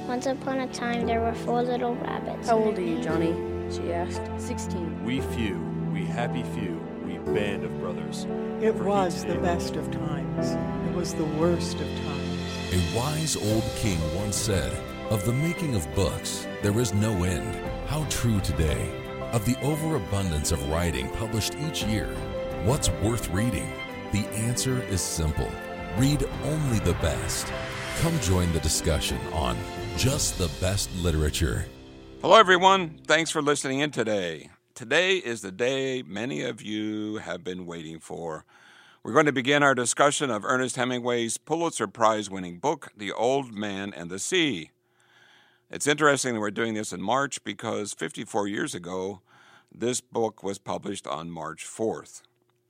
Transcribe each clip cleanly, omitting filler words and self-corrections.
Once upon a time, there were 4 little rabbits. How old are you, Johnny? She asked. 16. We few, we happy few, we band of brothers. It For was he the did. best of times. It was the worst of times. A wise old king once said, "Of the making of books, there is no end." How true today. Of the overabundance of writing published each year, what's worth reading? The answer is simple. Read only the best. Come join the discussion on Just the Best Literature. Hello, everyone. Thanks for listening in today. Today is the day many of you have been waiting for. We're going to begin our discussion of Ernest Hemingway's Pulitzer Prize-winning book, The Old Man and the Sea. It's interesting that we're doing this in March because 54 years ago, this book was published on March 4th.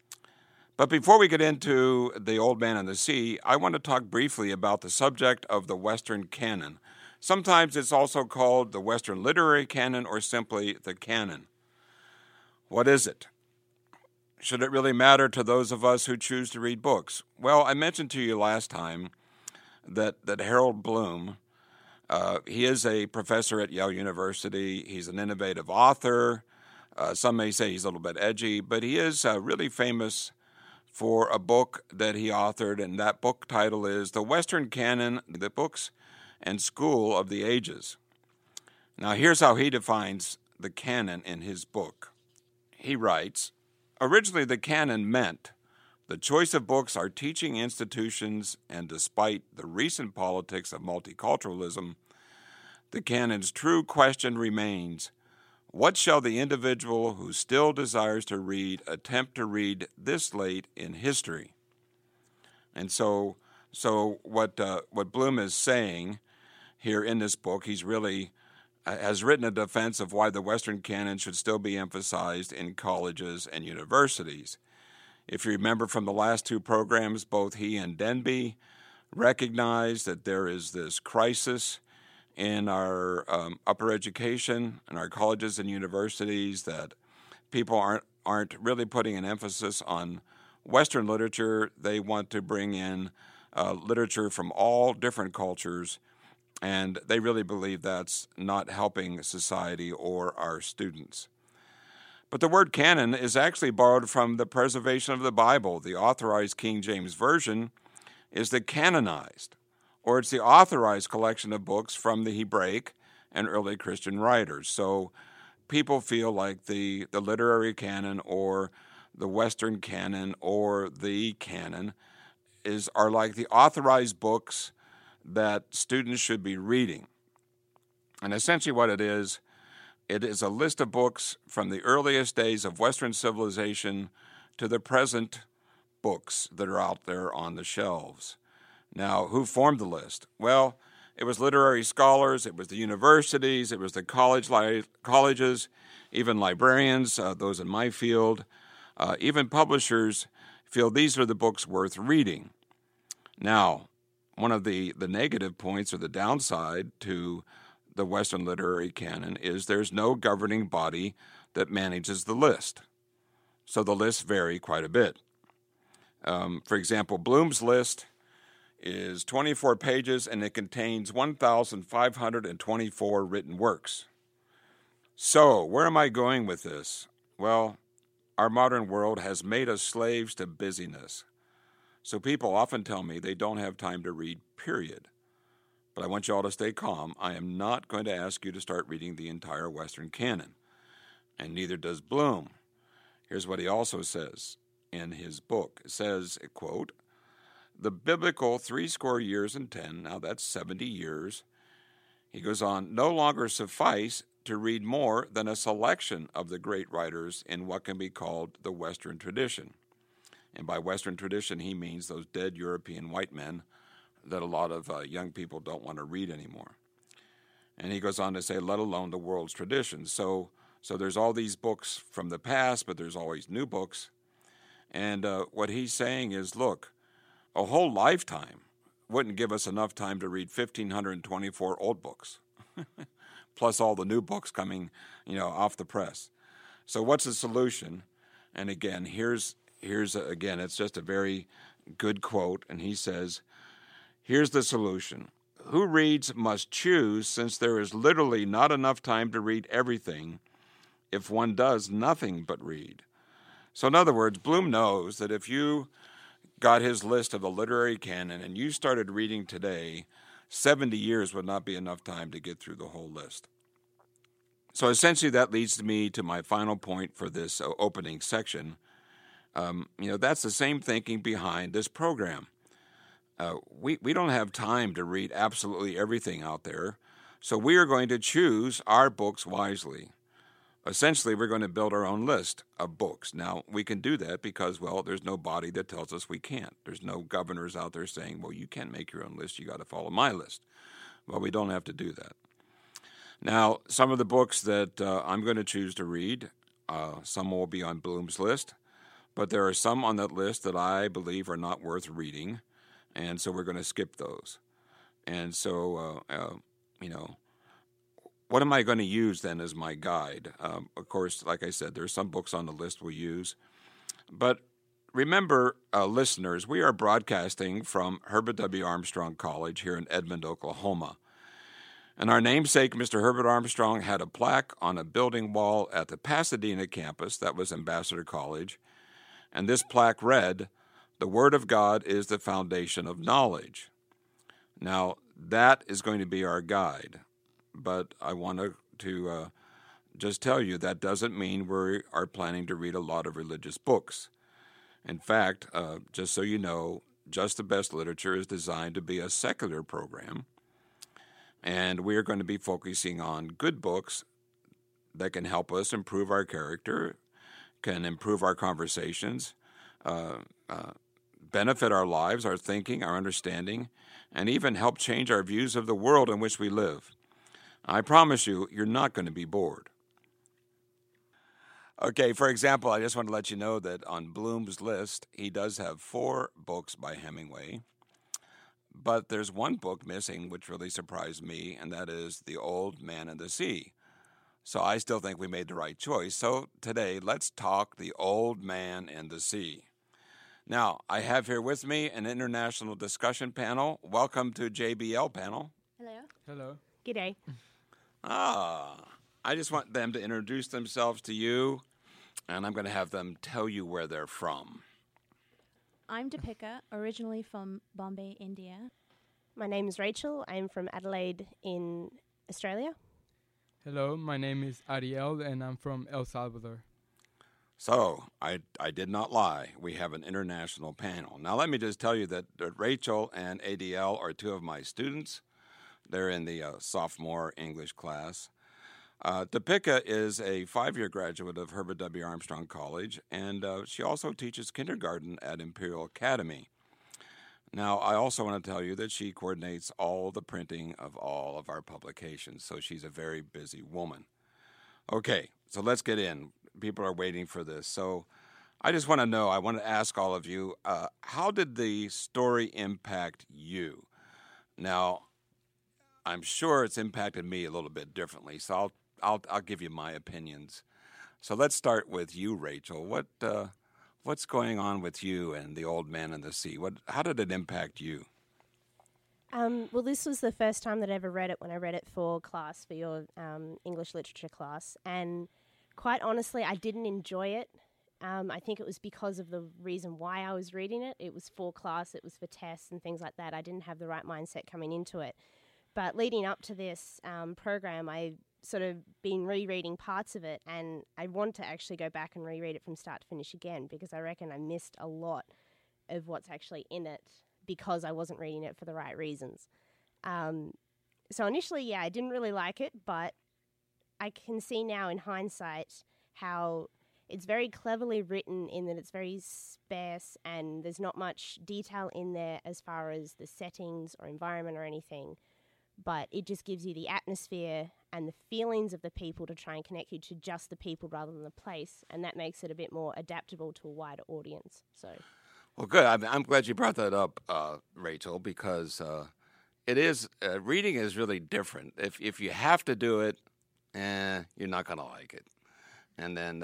But before we get into The Old Man and the Sea, I want to talk briefly about the subject of the Western canon. Sometimes it's also called the Western literary canon or simply the canon. What is it? Should it really matter to those of us who choose to read books? Well, I mentioned to you last time that Harold Bloom, he is a professor at Yale University. He's an innovative author. Some may say he's a little bit edgy, but he is really famous for a book that he authored, and that book title is The Western Canon, the Books and School of the Ages. Now, here's how he defines the canon in his book. He writes, "Originally, the canon meant the choice of books our teaching institutions, and despite the recent politics of multiculturalism, the canon's true question remains, what shall the individual who still desires to read attempt to read this late in history?" And so what Bloom is saying here in this book, he's really has written a defense of why the Western canon should still be emphasized in colleges and universities. If you remember from the last two programs, both he and Denby recognized that there is this crisis in our upper education, in our colleges and universities, that people aren't really putting an emphasis on Western literature. They want to bring in literature from all different cultures, and they really believe that's not helping society or our students. But the word canon is actually borrowed from the preservation of the Bible. The authorized King James Version is the canonized, or it's the authorized collection of books from the Hebraic and early Christian writers. So people feel like the literary canon or the Western canon or the canon are like the authorized books that students should be reading. And essentially what it is a list of books from the earliest days of Western civilization to the present books that are out there on the shelves. Now, who formed the list? Well, it was literary scholars, it was the universities, it was the colleges, even librarians, those in my field, even publishers feel these are the books worth reading. Now, one of the negative points or the downside to the Western literary canon is there's no governing body that manages the list. So the lists vary quite a bit. For example, Bloom's list is 24 pages and it contains 1,524 written works. So, where am I going with this? Well, our modern world has made us slaves to busyness. So people often tell me they don't have time to read, period. But I want you all to stay calm. I am not going to ask you to start reading the entire Western canon, and neither does Bloom. Here's what he also says in his book. It says, quote, "The biblical 70 years, now that's 70 years, he goes on, no longer suffice to read more than a selection of the great writers in what can be called the Western tradition." And by Western tradition, he means those dead European white men that a lot of young people don't want to read anymore. And he goes on to say, let alone the world's traditions. So there's all these books from the past, but there's always new books. And what he's saying is, look, a whole lifetime wouldn't give us enough time to read 1,524 old books, plus all the new books coming, off the press. So what's the solution? And again, here's again, it's just a very good quote, and he says, here's the solution. who reads must choose, since there is literally not enough time to read everything if one does nothing but read. So in other words, Bloom knows that if you got his list of the literary canon and you started reading today, 70 years would not be enough time to get through the whole list. So essentially that leads me to my final point for this opening section. That's the same thinking behind this program. We don't have time to read absolutely everything out there, so we are going to choose our books wisely. Essentially, we're going to build our own list of books. Now, we can do that because, well, there's no body that tells us we can't. There's no governors out there saying, well, you can't make your own list, you got to follow my list. Well, we don't have to do that. Now, some of the books that I'm going to choose to read, some will be on Bloom's list, but there are some on that list that I believe are not worth reading, and so we're going to skip those. And so, what am I going to use then as my guide? Of course, like I said, there's some books on the list we'll use. But remember, listeners, we are broadcasting from Herbert W. Armstrong College here in Edmond, Oklahoma. And our namesake, Mr. Herbert Armstrong, had a plaque on a building wall at the Pasadena campus, that was Ambassador College. And this plaque read, "The Word of God is the foundation of knowledge." Now, that is going to be our guide. But I want to just tell you that doesn't mean we are planning to read a lot of religious books. In fact, just so you know, Just the Best Literature is designed to be a secular program, and we are going to be focusing on good books that can help us improve our character, can improve our conversations, benefit our lives, our thinking, our understanding, and even help change our views of the world in which we live. I promise you, you're not going to be bored. Okay, for example, I just want to let you know that on Bloom's list, he does have 4 books by Hemingway, but there's one book missing which really surprised me, and that is The Old Man and the Sea. So I still think we made the right choice. So today, let's talk The Old Man and the Sea. Now, I have here with me an international discussion panel. Welcome to JBL panel. Hello. Hello. G'day. I just want them to introduce themselves to you, and I'm going to have them tell you where they're from. I'm Deepika, originally from Bombay, India. My name is Rachel. I'm from Adelaide in Australia. Hello, my name is Ariel, and I'm from El Salvador. So, I did not lie. We have an international panel. Now, let me just tell you that Rachel and ADL are 2 of my students. They're in the sophomore English class. Deepika is a 5-year graduate of Herbert W. Armstrong College, and she also teaches kindergarten at Imperial Academy. Now, I also want to tell you that she coordinates all the printing of all of our publications, so she's a very busy woman. Okay, so let's get in. People are waiting for this. So I just want to know, I want to ask all of you, how did the story impact you? Now, I'm sure it's impacted me a little bit differently, so I'll give you my opinions. So let's start with you, Rachel. What's going on with you and The Old Man and the Sea? How did it impact you? Well, this was the first time that I ever read it when I read it for class, for your English literature class. And quite honestly, I didn't enjoy it. I think it was because of the reason why I was reading it. It was for class, it was for tests and things like that. I didn't have the right mindset coming into it. But leading up to this program, I sort of been rereading parts of it, and I want to actually go back and reread it from start to finish again, because I reckon I missed a lot of what's actually in it because I wasn't reading it for the right reasons. So initially, I didn't really like it, but I can see now in hindsight how it's very cleverly written in that it's very sparse and there's not much detail in there as far as the settings or environment or anything. But it just gives you the atmosphere and the feelings of the people to try and connect you to just the people rather than the place, and that makes it a bit more adaptable to a wider audience. So, well, good. I'm glad you brought that up, Rachel, because it is reading is really different. If you have to do it, you're not going to like it. And then,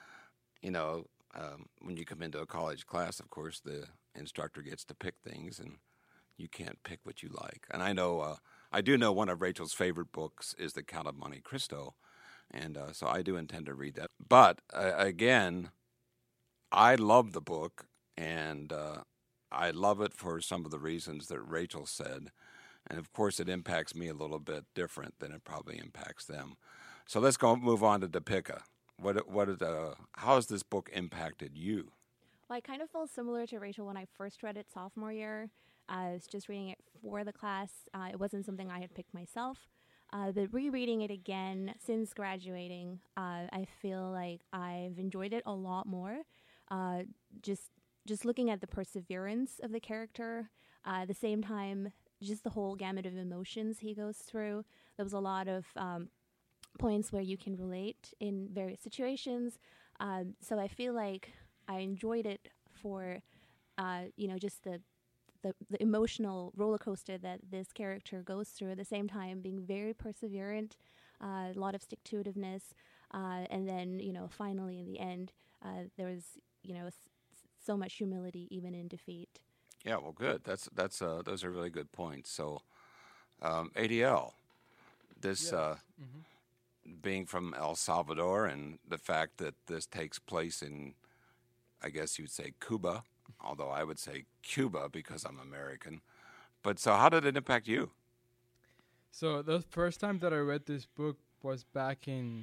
when you come into a college class, of course, the instructor gets to pick things, and you can't pick what you like. And I know I do know one of Rachel's favorite books is The Count of Monte Cristo, and so I do intend to read that. But again, I love the book, and I love it for some of the reasons that Rachel said. And of course, it impacts me a little bit different than it probably impacts them. So let's move on to Deepika. How has this book impacted you? Well, I kind of felt similar to Rachel when I first read it sophomore year. I was just reading it for the class. It wasn't something I had picked myself. But rereading it again since graduating, I feel like I've enjoyed it a lot more. Just looking at the perseverance of the character, at the same time, just the whole gamut of emotions he goes through. There was a lot of points where you can relate in various situations. So I feel like I enjoyed it for, just the emotional roller coaster that this character goes through, at the same time being very perseverant, a lot of stick-to-itiveness, and then, finally in the end, there was, so much humility even in defeat. Yeah, well, good. Those are really good points. So, ADL, this being from El Salvador, and the fact that this takes place in, I guess you'd say Cuba, although I would say Cuba because I'm American. But so how did it impact you? So the first time that I read this book was back in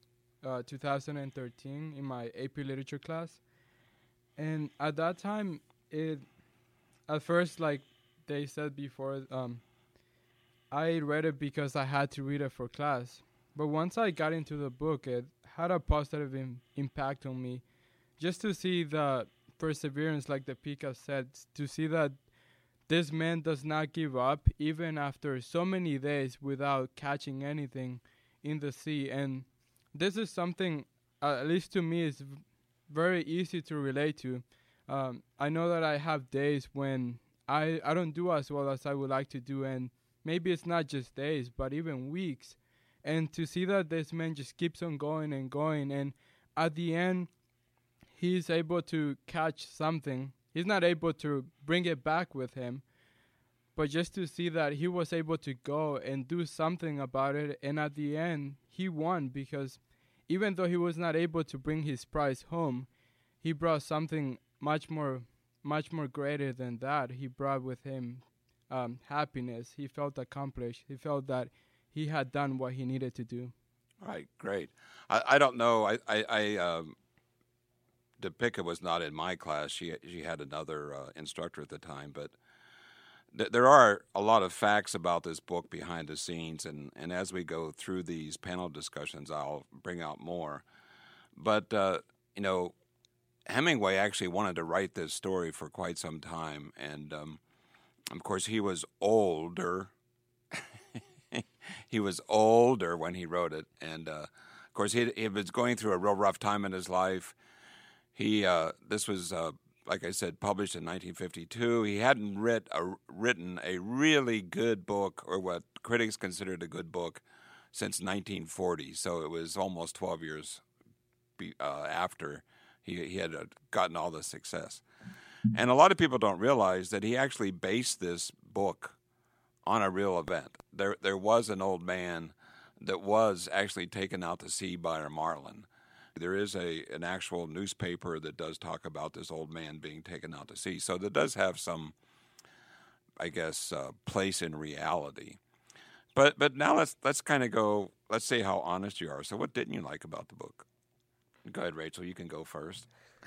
2013 in my AP Literature class. And at that time, at first, like they said before, I read it because I had to read it for class. But once I got into the book, it had a positive impact on me. Just to see the perseverance, like Deepika said, to see that this man does not give up even after so many days without catching anything in the sea. And this is something, at least to me, is very easy to relate to. I know that I have days when I don't do as well as I would like to do, and maybe it's not just days, but even weeks. And to see that this man just keeps on going and going, and at the end, he's able to catch something. He's not able to bring it back with him, but just to see that he was able to go and do something about it, and at the end, he won, because even though he was not able to bring his prize home, he brought something much more greater than that. He brought with him happiness. He felt accomplished. He felt that he had done what he needed to do. Right, great. I don't know. Deepika was not in my class. She had another instructor at the time, but there are a lot of facts about this book behind the scenes, and as we go through these panel discussions, I'll bring out more. But, Hemingway actually wanted to write this story for quite some time, and of course he was older. He was older when he wrote it, and of course he was going through a real rough time in his life. This was, like I said, published in 1952. He hadn't written a really good book, or what critics considered a good book, since 1940. So it was almost 12 years after he had gotten all the success. And a lot of people don't realize that he actually based this book on a real event. There was an old man that was actually taken out to sea by a marlin. There is an actual newspaper that does talk about this old man being taken out to sea. So that does have some, I guess, place in reality. But now let's kind of go. Let's see how honest you are. So what didn't you like about the book? Go ahead, Rachel. You can go first.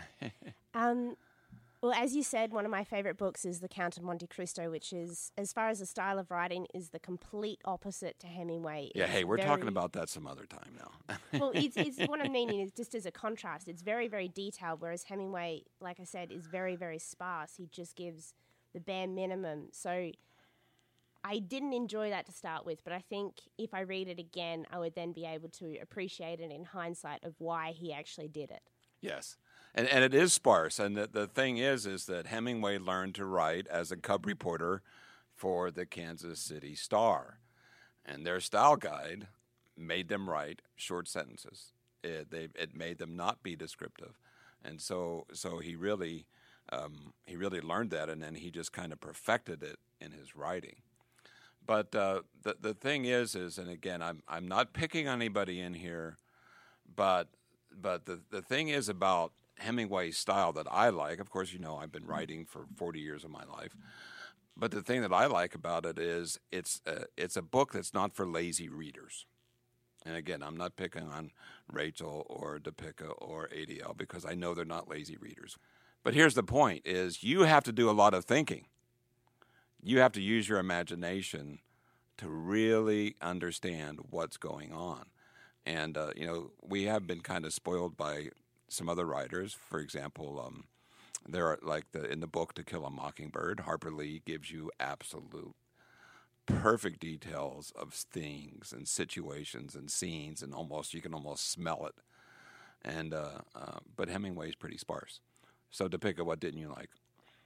Well, as you said, one of my favorite books is The Count of Monte Cristo, which is, as far as the style of writing, is the complete opposite to Hemingway. Yeah, hey, we're talking about that some other time now. Well, it's what I'm meaning is just as a contrast. It's very, very detailed, whereas Hemingway, like I said, is very, very sparse. He just gives the bare minimum. So I didn't enjoy that to start with, but I think if I read it again, I would then be able to appreciate it in hindsight of why he actually did it. Yes. And it is sparse. And the thing is that Hemingway learned to write as a cub reporter for the Kansas City Star. And their style guide made them write short sentences. It made them not be descriptive. And so he really learned that, and then he just kind of perfected it in his writing. But the thing is, and again, I'm not picking on anybody in here, but the thing is about Hemingway's style that I like. Of course, I've been writing for 40 years of my life, but the thing that I like about it is it's a book that's not for lazy readers. And again, I'm not picking on Rachel or Deepika or ADL because I know they're not lazy readers. But here's the point: is you have to do a lot of thinking. You have to use your imagination to really understand what's going on. And, we have been kind of spoiled by some other writers. For example, there are in the book To Kill a Mockingbird, Harper Lee gives you absolute perfect details of things and situations and scenes, and you can almost smell it. And but Hemingway's pretty sparse. So Deepika, what didn't you like?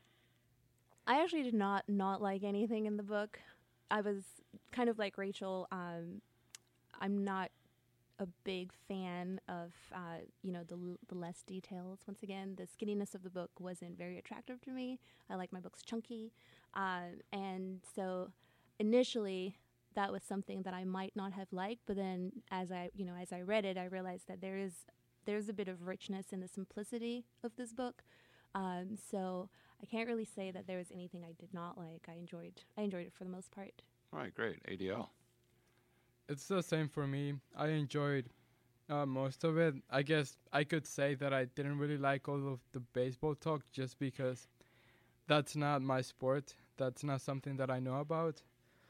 I actually did not like anything in the book. I was kind of like Rachel. I'm not a big fan of the less details. Once again, the skinniness of the book wasn't very attractive to me. I like my books chunky, and so initially that was something that I might not have liked. But then as I read it, I realized that there's a bit of richness in the simplicity of this book. So I can't really say that there was anything I did not like. I enjoyed it for the most part. All right, great. ADL. It's the same for me. I enjoyed most of it. I guess I could say that I didn't really like all of the baseball talk just because that's not my sport. That's not something that I know about.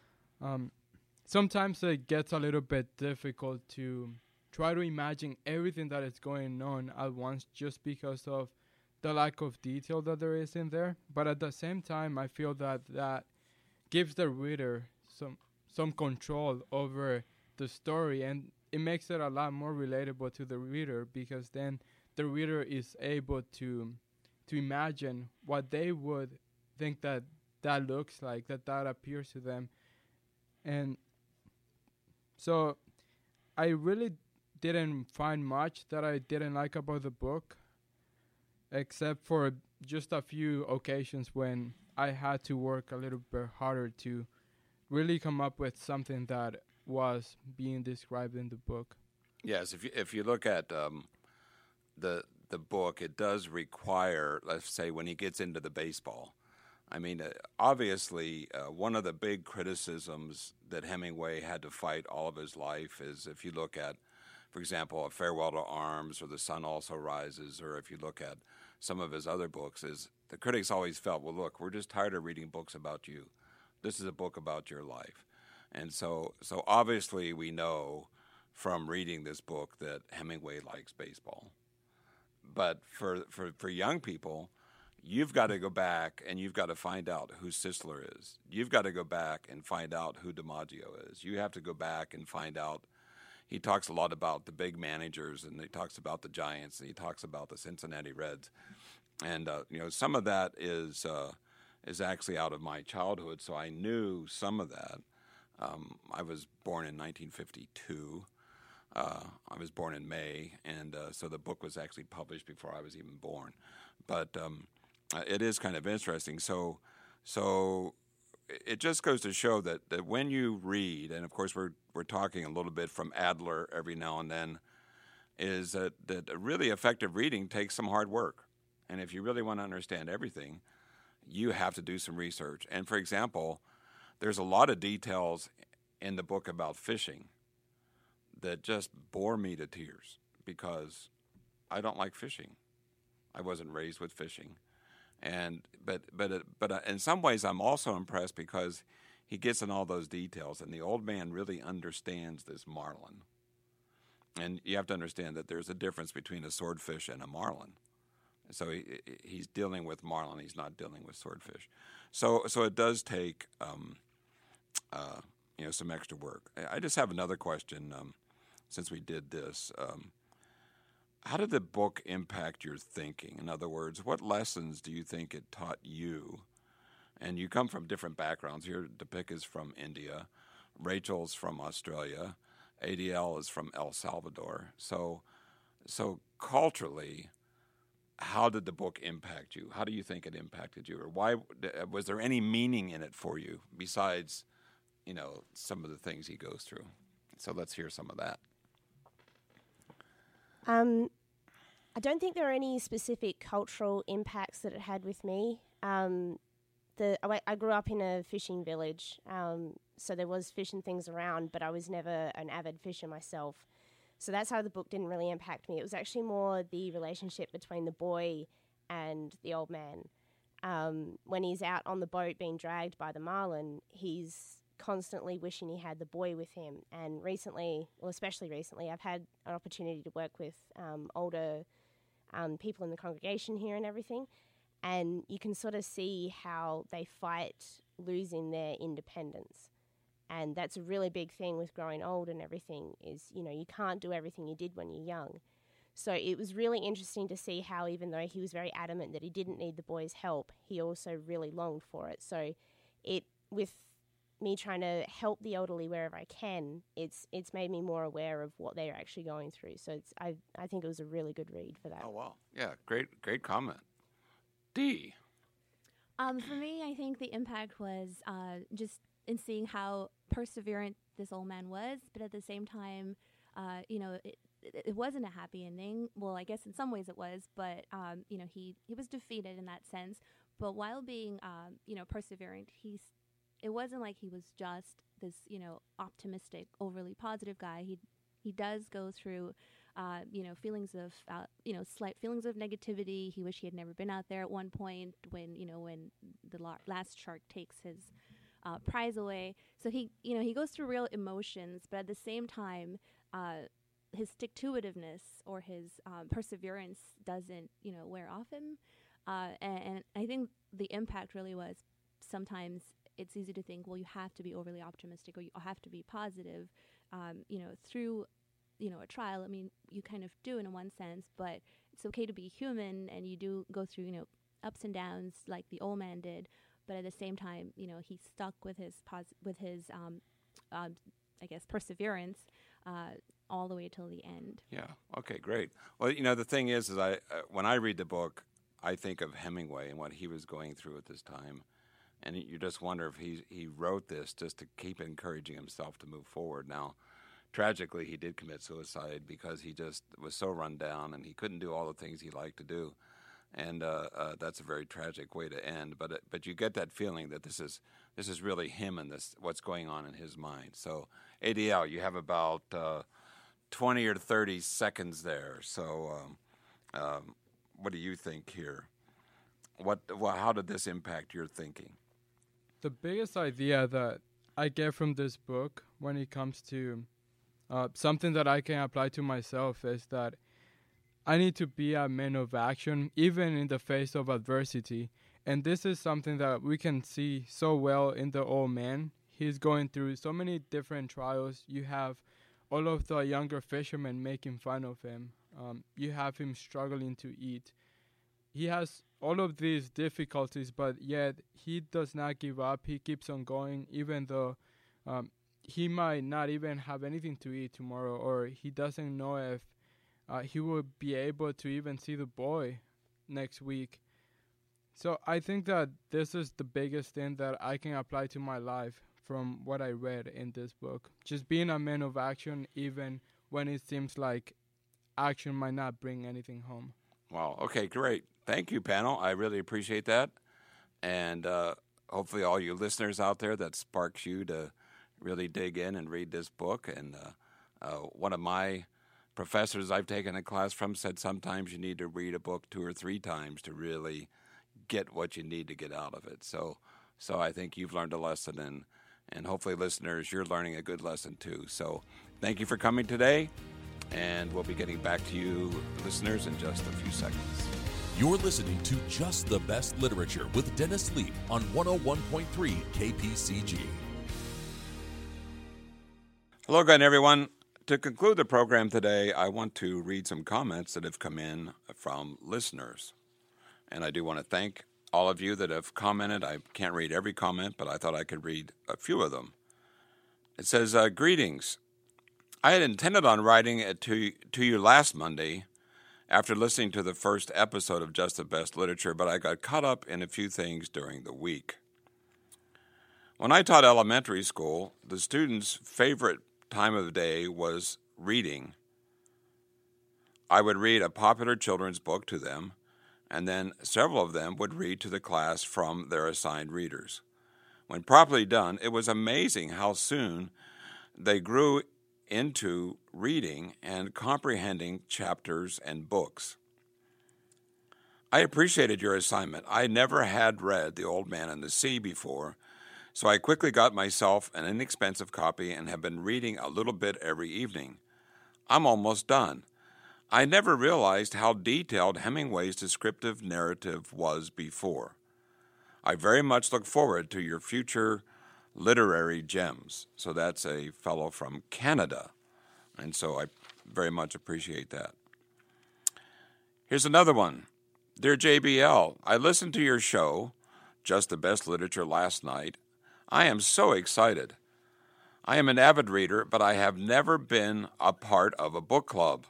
Sometimes it gets a little bit difficult to try to imagine everything that is going on at once just because of the lack of detail that there is in there. But at the same time, I feel that gives the reader some control over the story, and it makes it a lot more relatable to the reader, because then the reader is able to imagine what they would think that looks like, that appears to them. And so I really didn't find much that I didn't like about the book, except for just a few occasions when I had to work a little bit harder to really come up with something that was being described in the book. Yes, if you look at the book, it does require, let's say, when he gets into the baseball. I mean, obviously, one of the big criticisms that Hemingway had to fight all of his life is, if you look at, for example, A Farewell to Arms or The Sun Also Rises, or if you look at some of his other books, is the critics always felt, well, look, we're just tired of reading books about you. This is a book about your life. And so obviously we know from reading this book that Hemingway likes baseball. But for young people, you've got to go back and you've got to find out who Sisler is. You've got to go back and find out who DiMaggio is. You have to go back and find out. He talks a lot about the big managers, and he talks about the Giants, and he talks about the Cincinnati Reds. And, some of that is actually out of my childhood, so I knew some of that. I was born in 1952. I was born in May, and so the book was actually published before I was even born. But it is kind of interesting. So it just goes to show that when you read, and of course we're talking a little bit from Adler every now and then, is that a really effective reading takes some hard work. And if you really want to understand everything, you have to do some research. And for example, there's a lot of details in the book about fishing that just bore me to tears, because I don't like fishing. I wasn't raised with fishing. But in some ways I'm also impressed because he gets in all those details, and the old man really understands this marlin. And you have to understand that there's a difference between a swordfish and a marlin. So he's dealing with marlin. He's not dealing with swordfish. So it does take some extra work. I just have another question. Since we did this, how did the book impact your thinking? In other words, what lessons do you think it taught you? And you come from different backgrounds. Here, Deepika is from India. Rachel's from Australia. ADL is from El Salvador. So culturally, how did the book impact you? How do you think it impacted you? Or why was there any meaning in it for you besides, some of the things he goes through. So let's hear some of that. I don't think there are any specific cultural impacts that it had with me. I grew up in a fishing village, so there was fish and things around, but I was never an avid fisher myself. So that's how the book didn't really impact me. It was actually more the relationship between the boy and the old man. When he's out on the boat being dragged by the marlin, he's constantly wishing he had the boy with him. And especially recently, I've had an opportunity to work with older people in the congregation here and everything. And you can sort of see how they fight losing their independence. And that's a really big thing with growing old and everything is, you can't do everything you did when you're young. So it was really interesting to see how, even though he was very adamant that he didn't need the boy's help, he also really longed for it. So with me trying to help the elderly wherever I can, it's made me more aware of what they're actually going through. So I think it was a really good read for that. Oh, wow. Yeah, great comment. Dee. For me, I think the impact was just in seeing how perseverant this old man was, but at the same time, it wasn't a happy ending. Well, I guess in some ways it was, but he was defeated in that sense. But while being perseverant, it wasn't like he was just this optimistic, overly positive guy. He does go through feelings of slight feelings of negativity. He wished he had never been out there at one point when the last shark takes his prize away. So he goes through real emotions, but at the same time, his stick-to-itiveness or his perseverance doesn't wear off him. And I think the impact really was sometimes it's easy to think, well, you have to be overly optimistic or you have to be positive, through a trial. I mean, you kind of do in one sense, but it's okay to be human, and you do go through ups and downs like the old man did. But at the same time, he stuck with his I guess perseverance all the way till the end. Yeah. Okay. Great. Well, the thing is when I read the book, I think of Hemingway and what he was going through at this time, and you just wonder if he wrote this just to keep encouraging himself to move forward. Now, tragically, he did commit suicide because he just was so run down and he couldn't do all the things he liked to do, and that's a very tragic way to end. But you get that feeling that this is really him and what's going on in his mind. So, ADL, you have about 20 or 30 seconds there. So, what do you think here? How did this impact your thinking? The biggest idea that I get from this book when it comes to something that I can apply to myself is that I need to be a man of action, even in the face of adversity. And this is something that we can see so well in the old man. He's going through so many different trials. You have all of the younger fishermen making fun of him. You have him struggling to eat. He has all of these difficulties, but yet he does not give up. He keeps on going, even though he might not even have anything to eat tomorrow, or he doesn't know if he will be able to even see the boy next week. So I think that this is the biggest thing that I can apply to my life from what I read in this book. Just being a man of action, even when it seems like action might not bring anything home. Wow. Okay, great. Thank you, panel. I really appreciate that. And hopefully all you listeners out there, that sparks you to really dig in and read this book. And one of my professors I've taken a class from said sometimes you need to read a book 2 or 3 times to really get what you need to get out of it. So I think you've learned a lesson, and hopefully listeners, you're learning a good lesson too. So thank you for coming today, and we'll be getting back to you listeners in just a few seconds. You're listening to Just the Best Literature with Dennis Leap on 101.3 KPCG. Hello again, everyone. To conclude the program today, I want to read some comments that have come in from listeners. And I do want to thank all of you that have commented. I can't read every comment, but I thought I could read a few of them. It says, greetings. I had intended on writing it to you last Monday after listening to the first episode of Just the Best Literature, but I got caught up in a few things during the week. When I taught elementary school, the students' favorite time of the day was reading. I would read a popular children's book to them, and then several of them would read to the class from their assigned readers. When properly done, it was amazing how soon they grew into reading and comprehending chapters and books. I appreciated your assignment. I never had read The Old Man and the Sea before, so I quickly got myself an inexpensive copy and have been reading a little bit every evening. I'm almost done. I never realized how detailed Hemingway's descriptive narrative was before. I very much look forward to your future literary gems. So that's a fellow from Canada, and so I very much appreciate that. Here's another one. Dear JBL, I listened to your show, Just the Best Literature, last night. I am so excited. I am an avid reader, but I have never been a part of a book club.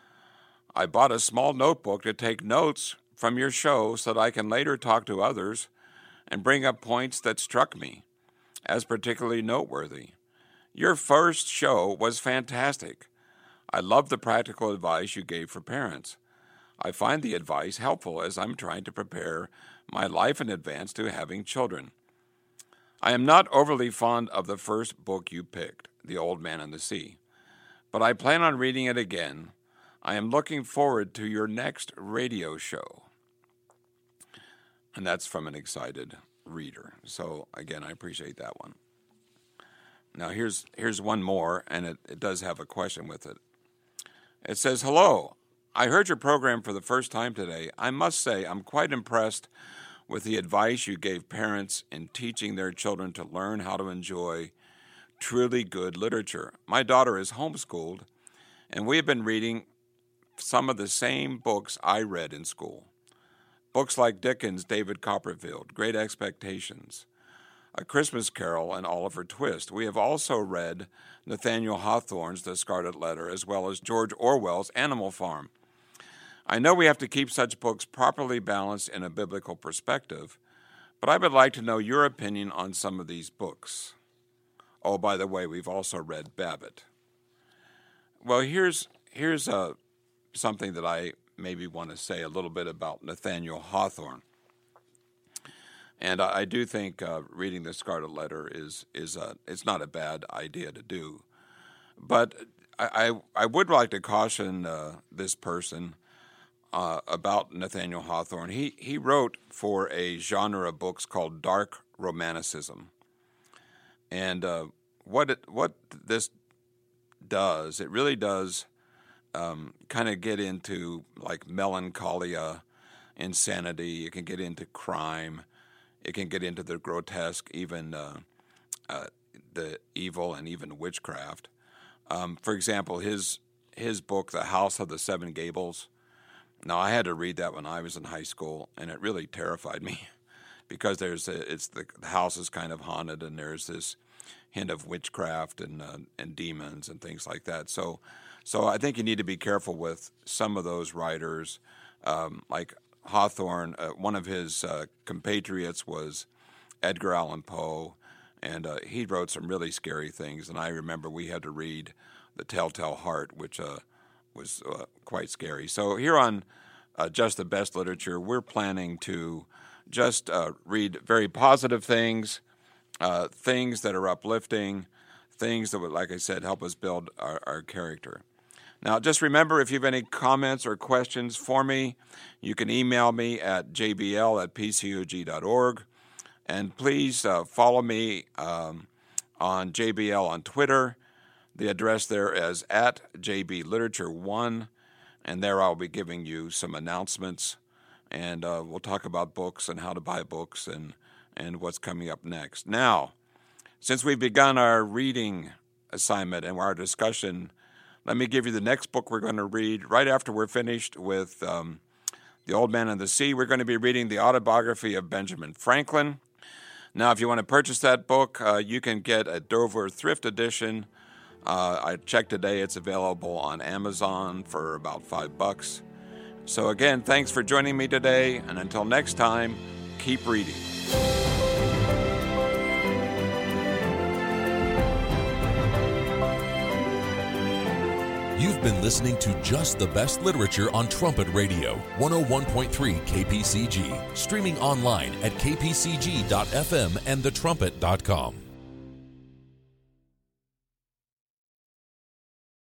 I bought a small notebook to take notes from your show so that I can later talk to others and bring up points that struck me as particularly noteworthy. Your first show was fantastic. I love the practical advice you gave for parents. I find the advice helpful as I'm trying to prepare my life in advance to having children. I am not overly fond of the first book you picked, The Old Man and the Sea, but I plan on reading it again. I am looking forward to your next radio show. And that's from an excited reader. So, again, I appreciate that one. Now, here's one more, and it does have a question with it. It says, hello. I heard your program for the first time today. I must say I'm quite impressed with the advice you gave parents in teaching their children to learn how to enjoy truly good literature. My daughter is homeschooled, and we have been reading some of the same books I read in school. Books like Dickens' David Copperfield, Great Expectations, A Christmas Carol, and Oliver Twist. We have also read Nathaniel Hawthorne's The Scarlet Letter, as well as George Orwell's Animal Farm. I know we have to keep such books properly balanced in a biblical perspective, but I would like to know your opinion on some of these books. Oh, by the way, we've also read Babbitt. Well, here's something that I maybe want to say a little bit about Nathaniel Hawthorne. And I do think reading The Scarlet Letter is it's not a bad idea to do. But I would like to caution this person about Nathaniel Hawthorne. He wrote for a genre of books called dark romanticism. And what this does, it really does kind of get into like melancholia, insanity. It can get into crime. It can get into the grotesque, even the evil and even witchcraft. For example, his book, The House of the Seven Gables. Now, I had to read that when I was in high school, and it really terrified me because the house is kind of haunted, and there's this hint of witchcraft and demons and things like that. So I think you need to be careful with some of those writers, like Hawthorne. One of his compatriots was Edgar Allan Poe, and he wrote some really scary things. And I remember we had to read The Telltale Heart, which was quite scary. So here on Just the Best Literature, we're planning to just read very positive things, things that are uplifting, things that would, like I said, help us build our character. Now, just remember, if you have any comments or questions for me, you can email me at jbl@pcog.org. And please follow me on JBL on Twitter. The address there is at JBLiterature1, and there I'll be giving you some announcements, and we'll talk about books and how to buy books and what's coming up next. Now, since we've begun our reading assignment and our discussion, let me give you the next book we're going to read right after we're finished with The Old Man and the Sea. We're going to be reading the autobiography of Benjamin Franklin. Now, if you want to purchase that book, you can get a Dover Thrift Edition. I checked today, it's available on Amazon for about $5. So again, thanks for joining me today, and until next time, keep reading. You've been listening to Just the Best Literature on Trumpet Radio, 101.3 KPCG, streaming online at kpcg.fm and thetrumpet.com.